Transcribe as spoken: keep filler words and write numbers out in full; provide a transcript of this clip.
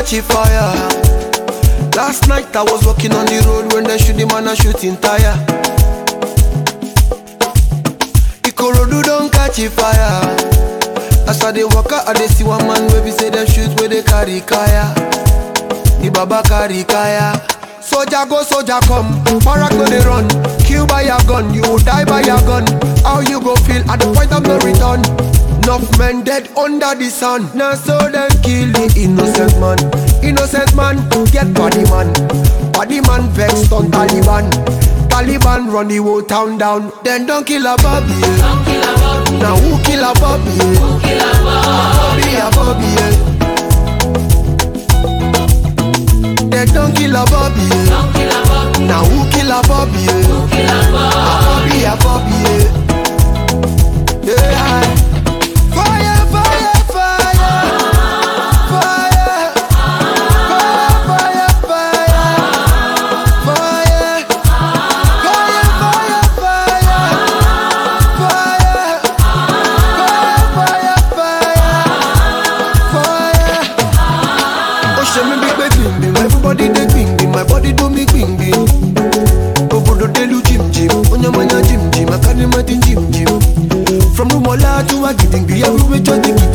catch a fire. Last night I was walking on the road when they shoot the man a shooting tire. Ikorodu don't catch a fire. As I dey walk out, I dey see one man where we say them shoot where they carry kaya. The baba carry kaya. Soldier go, soldier come, Barak no dey run. Kill by your gun, you will die by your gun. How you go feel at the point of no return? Enough men dead under the sun. Now so them kill the innocent man. Innocent man, get body man. Body man vexed on Taliban. Taliban run the whole town down. Then don't kill a Bobby, yeah. Now who kill a Bobby, yeah? Who kill a Bobby? A Bobby, yeah. Then don't kill a Bobby, yeah. Now who kill a Bobby, yeah? Who kill a Bobby? A Bobby, yeah. Yeah. Fire, fire, fire. Fire. Fire, fire, fire. Fire. Fire, fire, fire. Fire. Fire, fire, fire. Oh, show me big big bing bing. Everybody they bing bing. My body do me bing bing. Obodo they do jim jim. Onya manya jim jim. I carry my thing jim jim. From Rumola to Agidingbi, everywhere just the